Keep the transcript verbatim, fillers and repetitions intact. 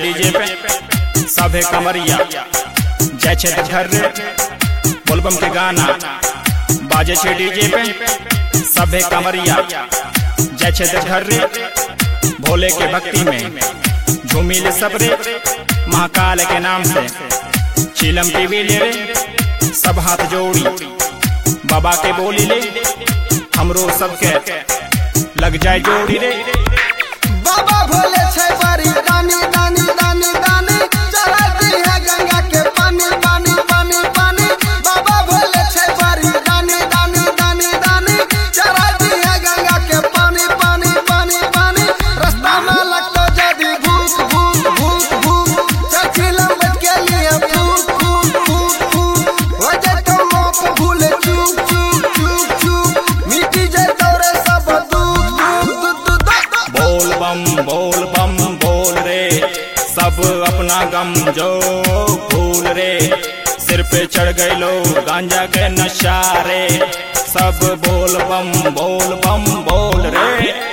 DJ पे सभे कमरिया जय छे घर रे बोलबम के गाना बाजे छे डीजे पे सभे कमरिया जय छे घर रे भोले के भक्ति में झूमिल सब रे महाकाल के नाम से चिलम पीवी ले रे सब हाथ जोड़ी बाबा के बोली ले हमरो सबके लग जाए जोड़ी रे। बाबा भोले छै बड़ी दानी दानी दानी दानी चढ़ाती है गंगा के पानी पानी पानी पानी। बाबा भोले छै बड़ी दानी दानी दानी दानी चढ़ाती है गंगा के पानी पानी पानी पानी। रास्ता में लगतो जदी भूख भूख भूख भूख चखिलम बैठ के लिए फूक फूक फूक फूक हो जाए तो मौत भूले चूक चूक चूक चूक मिटी जाए तोरे सब दुख दुख दुख। बोल बम बोल बम बोल रे सब अपना गम जो भूल रे सिर पे चढ़ गए लो गांजा के नशा रे सब बोल बम बोल बम बोल रे।